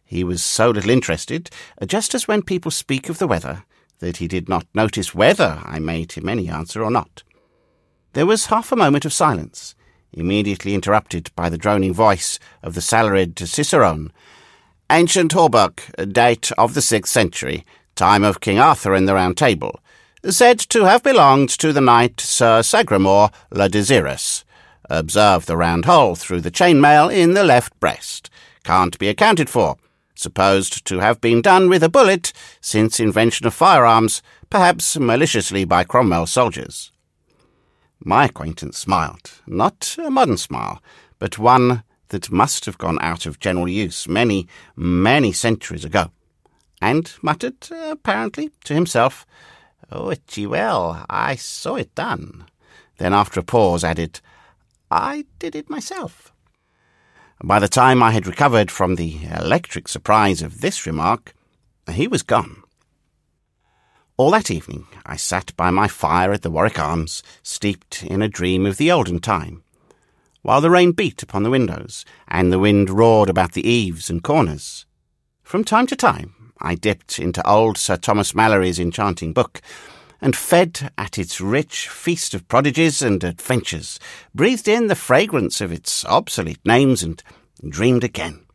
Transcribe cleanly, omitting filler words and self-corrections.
He was so little interested, just as when people speak of the weather, that he did not notice whether I made him any answer or not. There was half a moment of silence, immediately interrupted by the droning voice of the salaried cicerone. "Ancient hauberk, date of the 6th century, time of King Arthur and the Round Table, said to have belonged to the knight Sir Sagramore le Desirous. Observe the round hole through the chainmail in the left breast. Can't be accounted for. Supposed to have been done with a bullet since invention of firearms, perhaps maliciously by Cromwell's soldiers." My acquaintance smiled, not a modern smile, but one that must have gone out of general use many, many centuries ago, and muttered, apparently to himself, "Witty well, I saw it done." Then after a pause added, "I did it myself." By the time I had recovered from the electric surprise of this remark, he was gone. All that evening I sat by my fire at the Warwick Arms, steeped in a dream of the olden time, while the rain beat upon the windows, and the wind roared about the eaves and corners. From time to time I dipped into old Sir Thomas Malory's enchanting book, and fed at its rich feast of prodigies and adventures, breathed in the fragrance of its obsolete names, and dreamed again.